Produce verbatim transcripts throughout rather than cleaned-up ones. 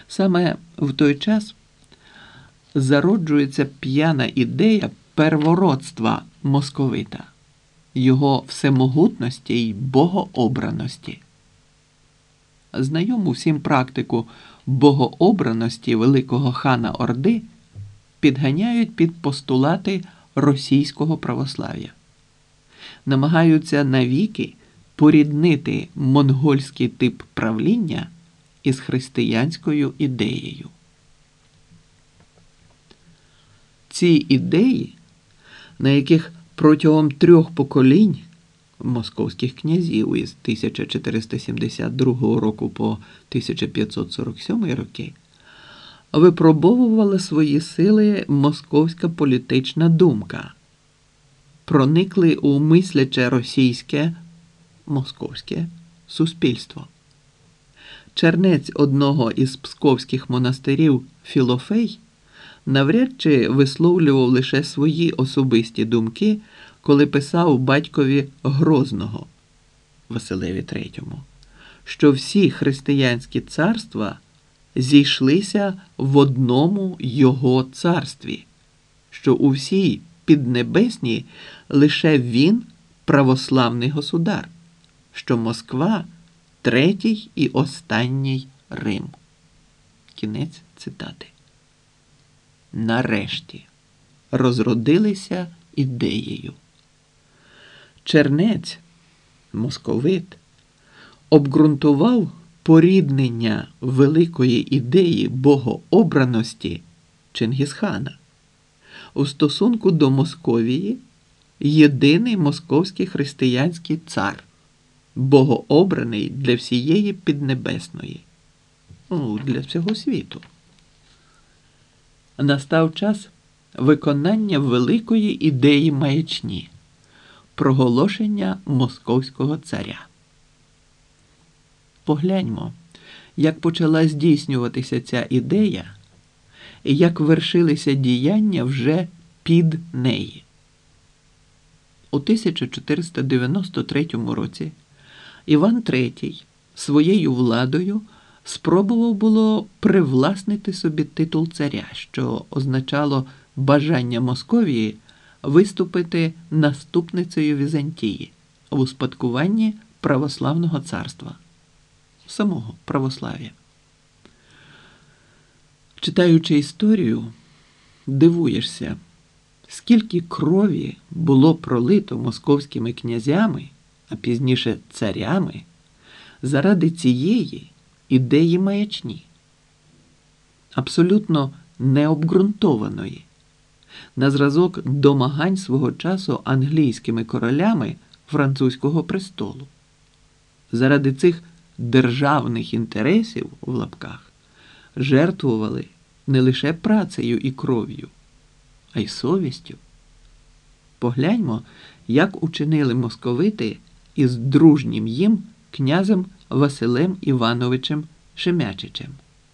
Саме в той час зароджується п'яна ідея первородства московита, його всемогутності й богообраності. Знайому всім практику богообраності великого хана Орди підганяють під постулати російського православ'я. Намагаються навіки поріднити монгольський тип правління із християнською ідеєю. Ці ідеї, на яких протягом трьох поколінь московських князів із тисяча чотириста сімдесят другого року по тисяча п'ятсот сорок сьомий роки випробовувала свої сили московська політична думка, проникли у мисляче російське, московське суспільство. Чернець одного із псковських монастирів Філофей навряд чи висловлював лише свої особисті думки, коли писав батькові Грозного, Василеві третьому, що всі християнські царства зійшлися в одному його царстві, що у всій піднебесній лише він православний государ, що Москва – третій і останній Рим. Кінець цитати. Нарешті розродилися ідеєю. Чернець, московит, обґрунтував поріднення великої ідеї богообраності Чингісхана. У стосунку до Московії єдиний московський християнський цар, богообраний для всієї Піднебесної, ну, для всього світу. Настав час виконання великої ідеї маячні – проголошення московського царя. Погляньмо, як почала здійснюватися ця ідея і як вершилися діяння вже під неї. У тисяча чотириста дев'яносто третьому році Іван третій своєю владою спробував було привласнити собі титул царя, що означало бажання Московії виступити наступницею Візантії в успадкуванні православного царства, самого православ'я. Читаючи історію, дивуєшся, скільки крові було пролито московськими князями, а пізніше царями, заради цієї ідеї маячні, абсолютно необґрунтованої, на зразок домагань свого часу англійськими королями французького престолу. Заради цих державних інтересів, в лапках, жертвували не лише працею і кров'ю, а й совістю. Погляньмо, як учинили московити із дружнім їм князем Василем Івановичем Шемячичем.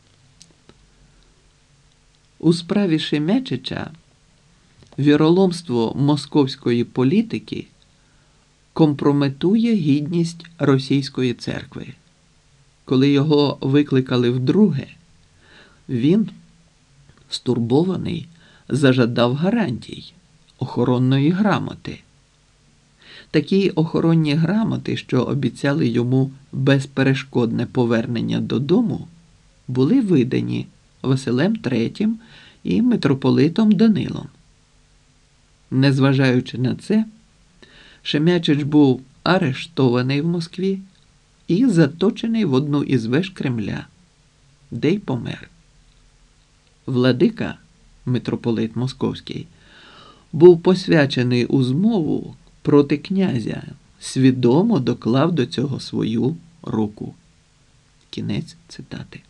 У справі Шемячича віроломство московської політики компрометує гідність російської церкви. Коли його викликали вдруге, він, стурбований, зажадав гарантій, охоронної грамоти. Такі охоронні грамоти, що обіцяли йому безперешкодне повернення додому, були видані Василем третім і митрополитом Данилом. Незважаючи на це, Шемячич був арештований в Москві і заточений в одну із веж Кремля, де й помер. Владика, митрополит Московський, був посвячений у змову проти князя, свідомо доклав до цього свою руку. Кінець цитати.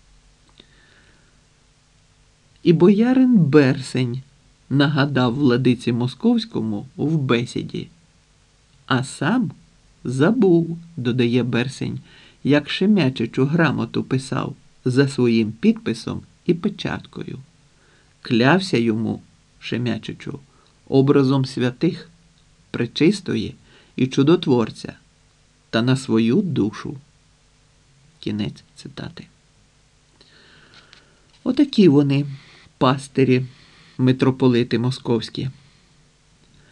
І боярин Берсень нагадав владиці Московському в бесіді, а сам забув, додає Берсень, як Шемячичу грамоту писав за своїм підписом і печаткою. Клявся йому, Шемячичу, образом святих, пречистої і чудотворця, та на свою душу. Кінець цитати. Отакі вони, пастирі, митрополити московські.